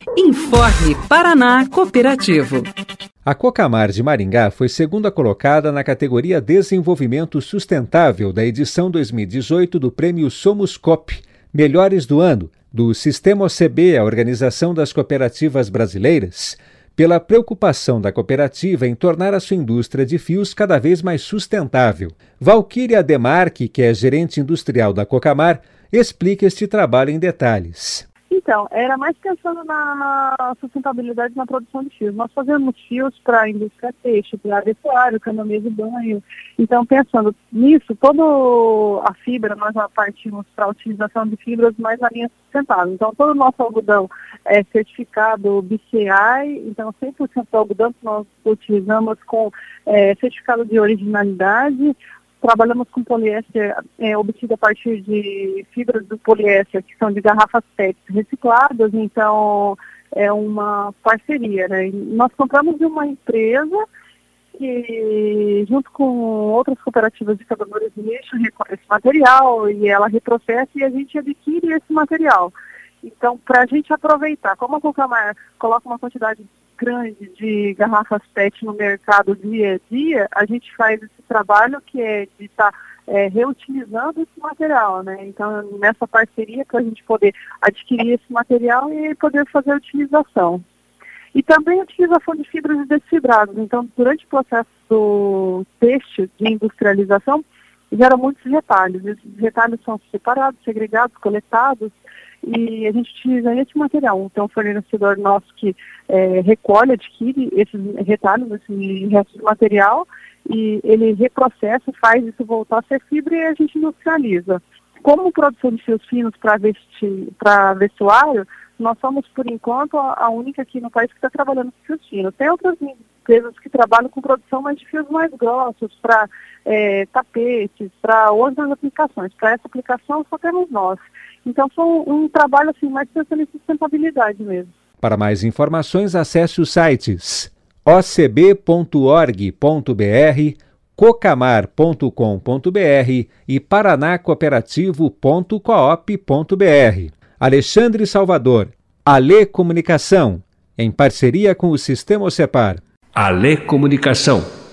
Informe Paraná Cooperativo. A Cocamar de Maringá foi segunda colocada na categoria Desenvolvimento Sustentável da edição 2018 do Prêmio Somos Coop, Melhores do Ano, do Sistema OCB, a Organização das Cooperativas Brasileiras, pela preocupação da cooperativa em tornar a sua indústria de fios cada vez mais sustentável. Valquíria Demarque, que é gerente industrial da Cocamar, explica este trabalho em detalhes. Então, era mais pensando na sustentabilidade na produção de fios. Nós fazemos fios para a indústria têxtil, para vestuário, canoas de banho. Então, pensando nisso, toda a fibra, nós já partimos para a utilização de fibras mais na linha sustentável. Então, todo o nosso algodão é certificado BCI, então 100% do algodão que nós utilizamos com certificado de originalidade. Trabalhamos com poliéster obtido a partir de fibras do poliéster, que são de garrafas PET recicladas, então é uma parceria, né? Nós compramos de uma empresa que, junto com outras cooperativas de catadores de lixo, recolhe esse material e ela reprocessa e a gente adquire esse material. Então, para a gente aproveitar, como a Cocamar coloca uma quantidade grande de garrafas PET no mercado dia a dia, a gente faz esse trabalho que é de estar reutilizando esse material, né? Então, nessa parceria para a gente poder adquirir esse material e poder fazer a utilização. E também a utilização de fibras desfibradas. Então, durante o processo do têxtil de industrialização, geram muitos retalhos. Esses retalhos são separados, segregados, coletados, e a gente utiliza esse material. Então, o fornecedor nosso que recolhe, adquire esses retalhos, esse resto de material, e ele reprocessa, faz isso voltar a ser fibra e a gente industrializa. Como produção de fios finos para vestuário, nós somos, por enquanto, a única aqui no país que está trabalhando com fios finos. Tem outras empresas que trabalham com produção mais de fios mais grossos, para tapetes, para outras aplicações. Para essa aplicação, só temos nós. Então, foi um trabalho assim, mais pensando em sustentabilidade mesmo. Para mais informações, acesse os sites ocb.org.br, cocamar.com.br e paranacooperativo.coop.br. Alexandre Salvador, Ale Comunicação, em parceria com o Sistema OCEPAR. Ale Comunicação.